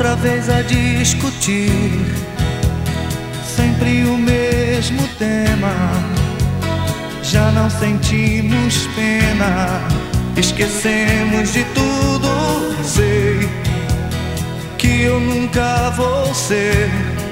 outra vez a discutir, sempre o mesmo tema. Já não sentimos pena, esquecemos de tudo. Sei que eu nunca vou ser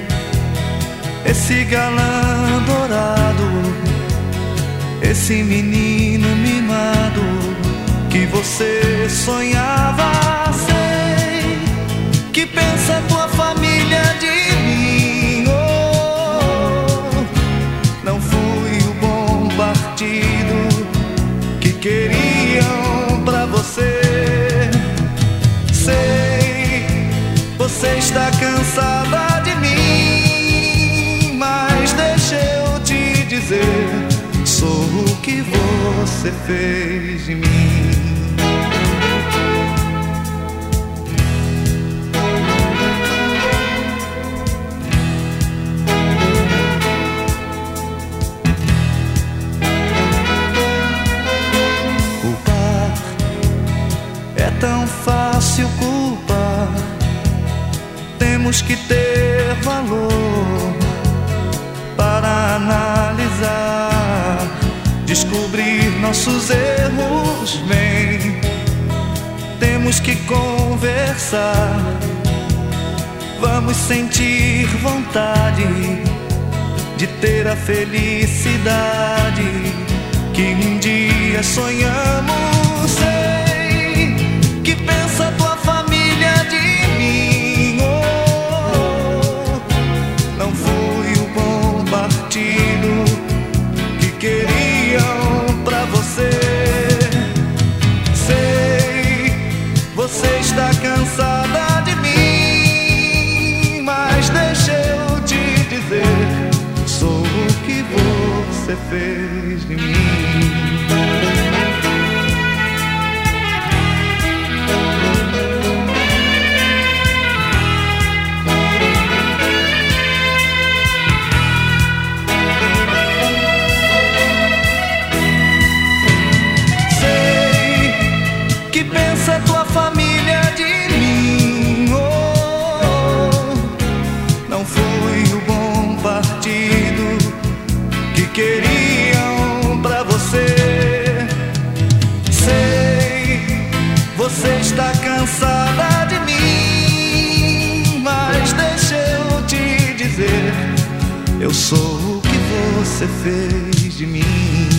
esse galã dourado, esse menino mimado que você sonhava. Sei que pensa tua família de mim. Oh, não fui o bom partido que queriam pra você. Sei, você está cansada de mim, mas deixa eu te dizer, sou o que você fez de mim. Culpar é tão fácil culpar. Temos que ter valor para analisar, descobrir nossos erros. Vem, temos que conversar. Vamos sentir vontade de ter a felicidade que um dia sonhamos. Sei que pensa tua família de mim. Oh, não fui o bom partido que queriam pra você. Sei, você está cansada de mim, mas deixa eu te dizer, sou o que você fez de mim. Que pensa tua família de mim. Oh, não fui o bom partido que queriam pra você. Sei, você está cansada de mim, mas deixa eu te dizer, eu sou o que você fez de mim.